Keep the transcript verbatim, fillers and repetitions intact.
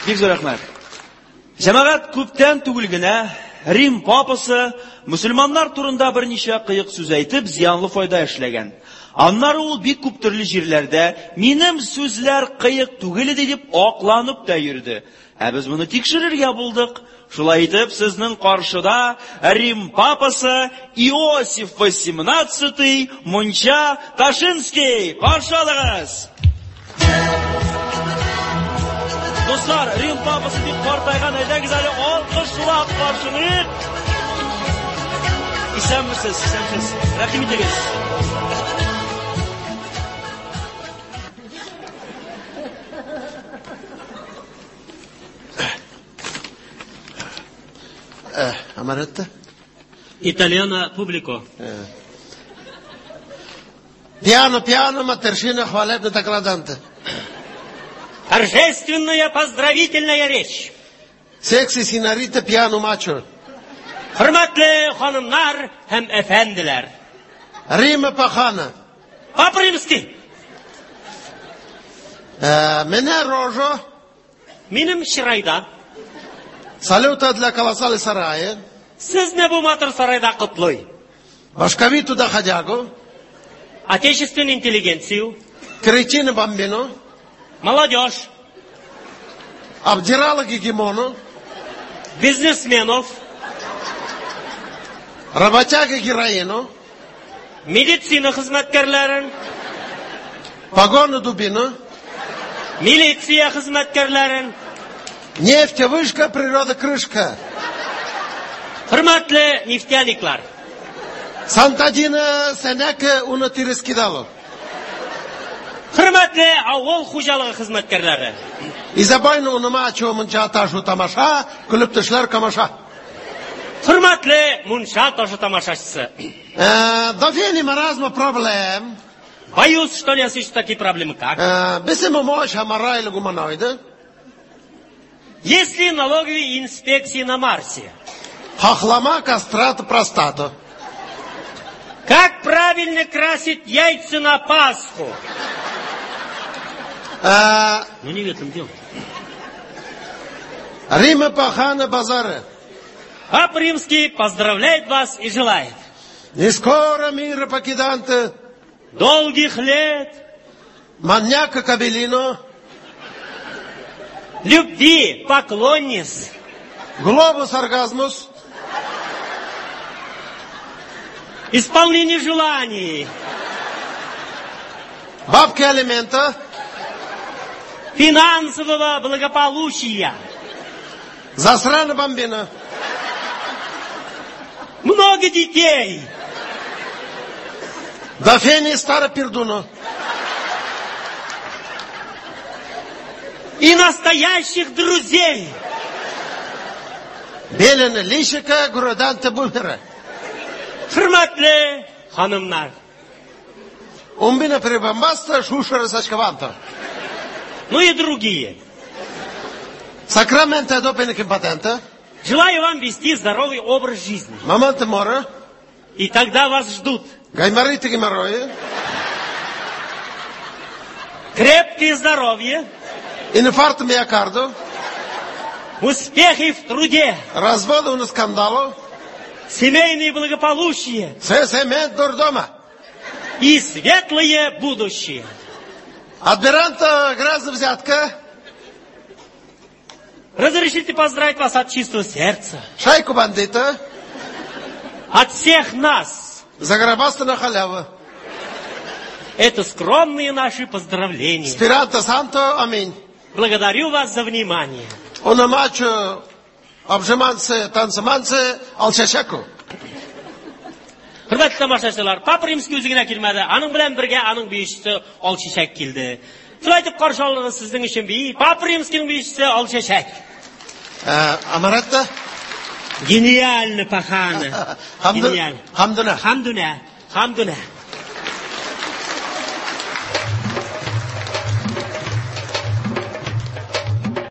Бик зур рәхмәт. Җәмәгать күптән түгел генә Рим папасы мусульманнар турында берничә кыек сүз әйтеп, зыянлы файда эшләгән. Аннары ул бик күп төрле җирләрдә минем сүзләр кыек түгел иде дип акланып та йөрде. Ә без моны тикшерергә булдык. Шулай итеп, сезнең каршыда Рим папасы Иосиф восемнадцатый Мунча Ташинский. Каршы алыгыз. Достар, Рим папасы дип картайган әйдәгез әле алкышлап каршылыйк. Исәнмесез, исәнмесез. Рәхим итегез. Eh, Amaretta? Italiano pubblico. Eh. Piano, piano, матершина хвалебно докладанта. Торжественная поздравительная речь. Секси синарита piano macho. Hürmetli hanımlar hem efendiler. Рима пахана. Папа Римский. Eh, мене рожо. Минем шырайда. Салюта для колоссали сарая. Siz ne bu matır sarayda kutluy? Башковиту да ходягу. Отечественную интеллигенцию. Кретина бомбино. Молодежь. Обдирала гегемону. Бизнесменов. Работяга героину. Медицина хизметкерлерин. Погону дубину. Милиция хизметкерлерин. Нефть вышка, природа крышка. Hürmetli nefteniklar. Сантадина сенеке уны тирискидало. Hürmetli avul хуҗалыгы хезмәткәрләре. Изабайны уныма ачу мунча ташу тамаша, күлеп тешләр камаша. Hürmetli Muncha taşı тамашачысы. Дофени маразма проблем. Боюсь, что у нас есть такие проблемы, как... Бесимо моща марайлы гуманоиды. Есть ли налоговые инспекции на Марсе? Хохлома, кастрата, простата. Как правильно красить яйца на Пасху? А... Ну не в этом дело. Рима пахана базары. Папа Римский поздравляет вас и желает. Не скоро мира покиданты. Долгих лет. Маньяка кабелино. Любви, поклонниц. Глобус оргазмус. Исполнение желаний. Бабки алимента. Финансового благополучия. Засрана бомбина. Много детей. Дофени старопердуно. И настоящих друзей. Белена лишика гураданта бумера. Hürmetli hanımlar. Умбина прибамбаста шушера сачкаванта. Ну и другие. Сакрамента допенек импотента. Желаю вам вести здоровый образ жизни. Маманта мора. И тогда вас ждут Гаймариты геморрои. крепкое здоровье, Инфаркт миокарду. успехи в труде, Разводы на скандалу. семейное благополучие Сесемент дурдома. и светлое будущее. Адмиранта грязная взятка. Разрешите поздравить вас от чистого сердца. Шайку бандита. От всех нас. Заграбаста на халяву. Это скромные наши поздравления. Спиранта санто, аминь. Благодарю вас за внимание. Унамачу обжиманцы, танцыманцы, алшашаку. Hürmetli тамашачылар, Папа Римский үзегенә килмәде. Аның белән бергә аның биючесе Алчәчәк килде. Шулай итеп каршы алыгыз сезнең өчен бии. Папа Римскийның биючесе Алчәчәк. Амаратта? Гениально, паханы. Хамдуна. Хамдуна. Хамдуна.